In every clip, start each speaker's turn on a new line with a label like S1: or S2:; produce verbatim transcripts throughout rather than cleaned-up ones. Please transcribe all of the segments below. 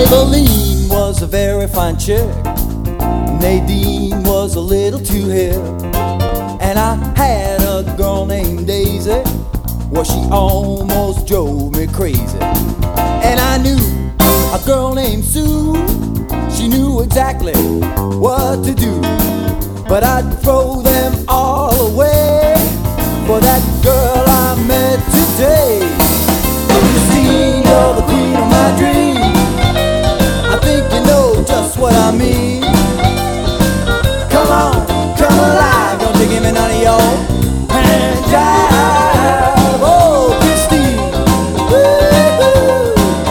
S1: Eveline was a very fine chick. Nadine was a little too hip. And I had a girl named Daisy. Well, she almost drove me crazy. And I knew a girl named Sue. She knew exactly what to do. But I'd throw them all away for that girl I met today. Christine, you're the queen of my dream. I think you know just what I mean. Come on, come alive, don't you give me none of your hand jive. Oh, Christine, woo-hoo.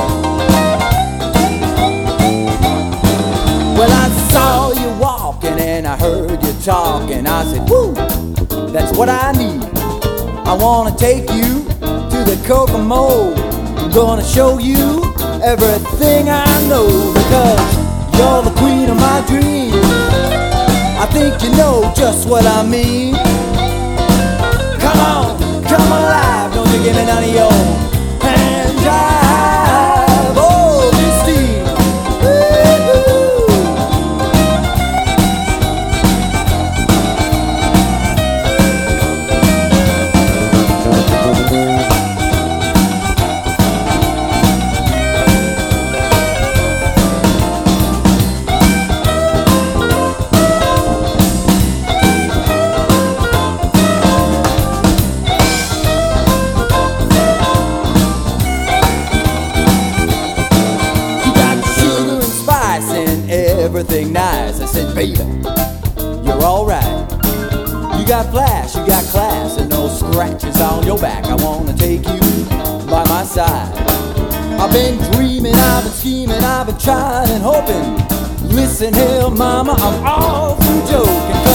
S1: Well, I saw you walking and I heard you talking. I said, woo, that's what I need. I wanna take you to the Kokomo. I'm gonna show you everything I know, because you're the queen of my dream. I think you know just what I mean. Come on, come alive, don't you give me none of your hand jive. Oh, Christine, woo-hoo. Everything nice. I said, baby, you're alright. You got flash, you got class, and no scratches on your back. I wanna take you by my side. I've been dreaming, I've been scheming, I've been trying and hoping. Listen here, mama, I'm all through joking.